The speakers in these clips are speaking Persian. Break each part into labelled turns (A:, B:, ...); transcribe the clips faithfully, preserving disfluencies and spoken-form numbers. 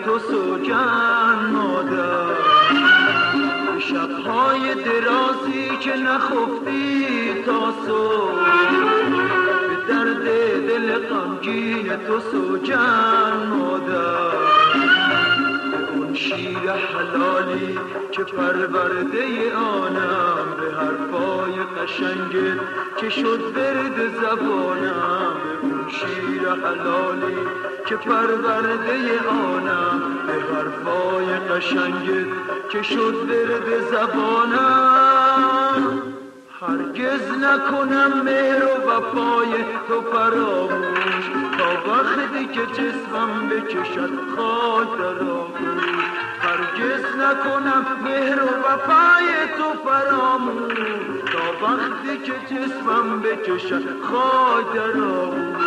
A: تو سوگن مادر، شبهای درازی که نخفتی تا صبح، به درد دل غمگین تو سوگن مادر. اون شیر حلالی که پرورده آنم، به حرفای قشنگت که شد ورد زبانم. اون شیر حلالی که پرورده آنم، به حرفای قشنگت که شد ورد زبانم. هرگز نکنم مهر و وفای تو فراموش، تا وقتی که جسمم بکشد خاک در آغوش. هرگز نکنم مهر و وفای تو فراموش، تا وقتی که جسمم بکشد خاک در آغوش.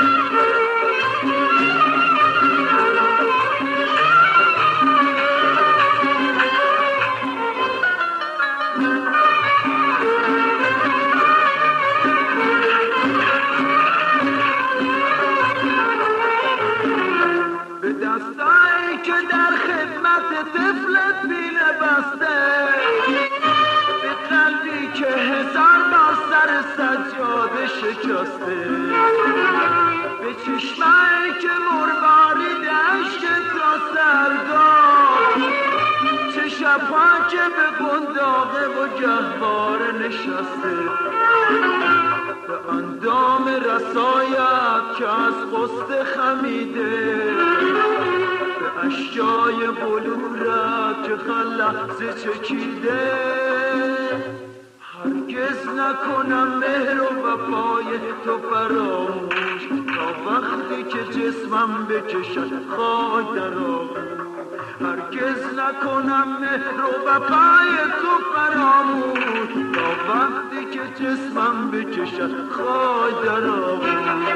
A: دستایی که در خدمت طفلت بینه بسته، به قلبی که هزار بار سر سجاده شکسته، به چشمایی که مروارید عشق تا سرگاه، چه شبها که به بنداغه و گهواره نشسته، به اندام رسایت که از غصه خمیده، به اشجای بلورت که خلحظه چکیده. هرگز نکنم مهر و وفای تو فراموش، تا وقتی که جسمم بکشد خاک در آغوش. هرگز نکنم مهر و وفای تو فراموش، تا وقتی که جسمم بکشد خاک در آغوش.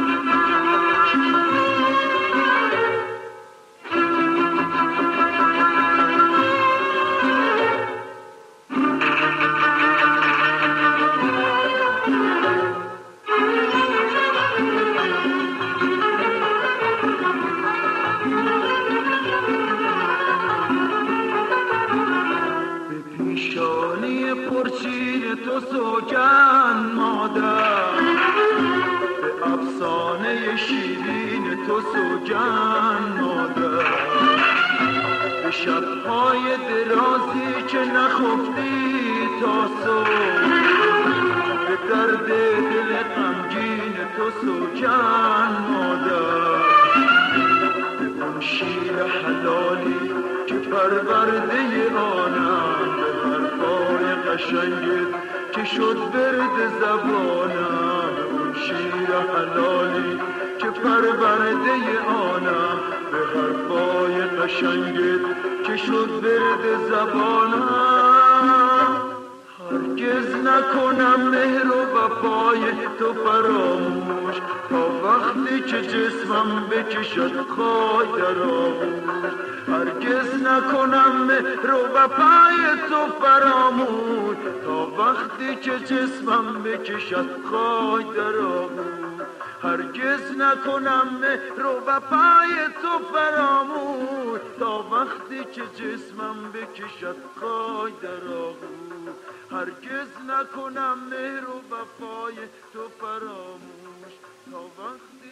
A: پیشانی پرچین تو سوگن مادر، به افسانه شیرین تو سوگن مادر. به شبهای درازی که نخفتی تا صبح، به درد دل غمگین تو سوگن مادر. به اون شیر حلالی که پرورده آنم، به حرفای قشنگت که شد ورد زبانم. اون شیر حلالی که پرورده آنم، به حرفای قشنگت که شد ورد زبانم. هرگز نکنم مهر و وفای تو فراموش، تا وقتی که جسمم بکشد خاک در آغوش. هرگز نکنم مهر و وفای تو فراموش، تا وقتی که جسمم بکشد خاک در آغوش. هرگز نکنم مهر و وفای تو فراموش، تا وقتی که جسمم بکشد خاک در آغوش. هرگز نکنم مهر و وفای تو فراموش، تا وقتی